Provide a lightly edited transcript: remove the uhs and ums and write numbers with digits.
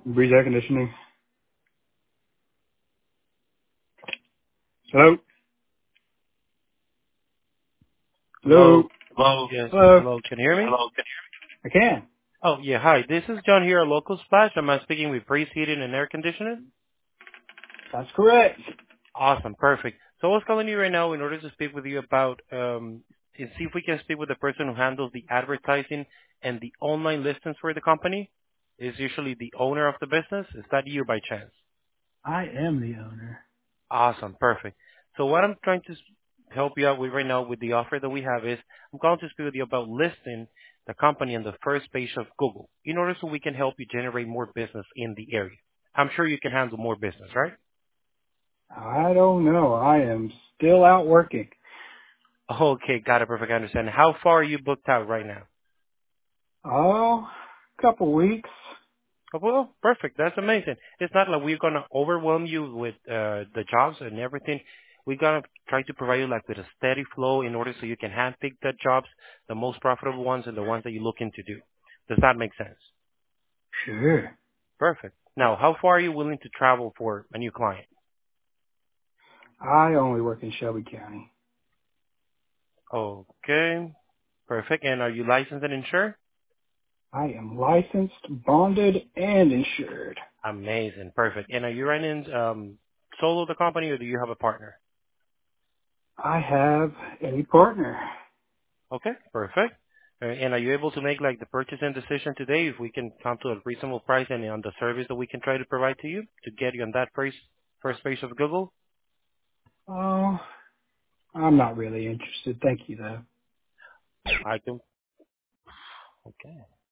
Breeze air conditioning. Hello? Hello? Hello. Hello. Yes. Hello? Hello. Can you hear me? Hello. I can. Oh, yeah. Hi. This is John here at Local Splash. Am I speaking with Breeze Heating and Air Conditioning? That's correct. Awesome. Perfect. So I was calling you right now in order to speak with you about, and see if we can speak with the person who handles the advertising and the online listings for the company. Is usually the owner of the business. Is that you by chance? I am the owner. Awesome. Perfect. So what I'm trying to help you out with right now with the offer that we have is I'm going to speak with you about listing the company on the first page of Google in order so we can help you generate more business in the area. I'm sure you can handle more business, right? I don't know. I am still out working. Okay, got it. Perfect. I understand. How far are you booked out right now? Oh, couple weeks. Oh, well, perfect. That's amazing. It's not like we're gonna overwhelm you with the jobs and everything. We're gonna try to provide you like with a steady flow in order so you can handpick the jobs, the most profitable ones and the ones that you're looking to do. Does that make sense? Sure. Perfect. Now, how far are you willing to travel for a new client? I only work in Shelby County. Okay, perfect. And are you licensed and insured? I am licensed, bonded, and insured. Amazing, perfect. And are you running solo the company or do you have a partner? I have a partner. Okay, perfect. And are you able to make like the purchasing decision today if we can come to a reasonable price and on the service that we can try to provide to you to get you on that first page of Google? Oh, I'm not really interested. Thank you, though. I can. Okay.